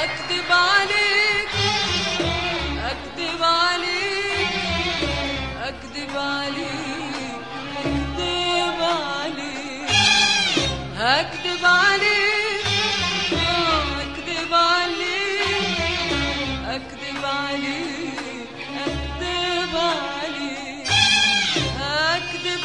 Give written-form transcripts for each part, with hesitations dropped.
اكذب عليك اكذب عليك اكذب عليك اكذب عليك اكذب عليك اكذب عليك اكذب عليك اكذب عليك اكذب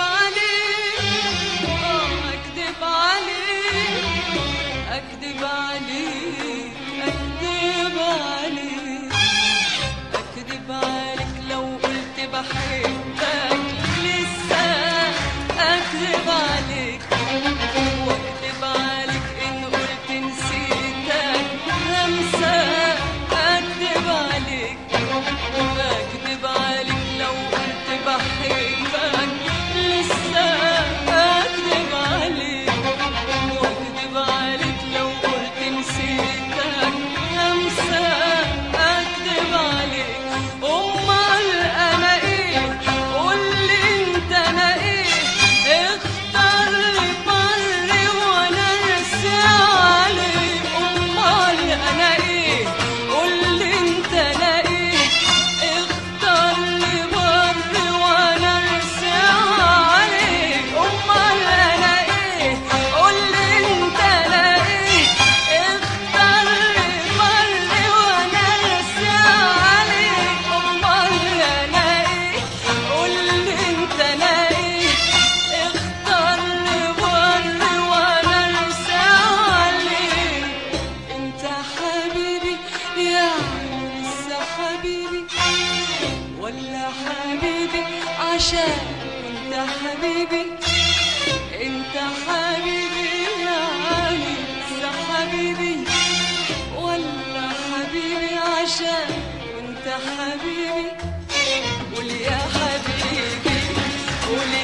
عليك اكذب عليك اكذب عليك اكذب عليك اكذب عليك لو قلت بحبك لسه اكذب عليك واكذب عليك ان قلت نسيتك همسة اكذب عليك اكذب عليك لو قلت بحبك لسه اكذب عليك واكذب عليك لو قلت نسيتك همسة اكذب عليك امال انا ايه قولي انت انا ايه اختار لي بر وانا ارسي عليك امال انا ايه قولي انت انا ايه اختار لي بر وانا ارسي عليك امال انا ايه قولي انت انا ايه اختار لي بر وانا ارسي عليك امال انا ايه قولي انت انا ايه اختار لي بر وانا ارسي عليك انت حبيبي يعني لسه حبيبي ولا حبيبي عشان انت حبيبي انت حبيبي يعني لسه حبيبي ولا حبيبي عشان انت حبيبي قول يا حبيبي قول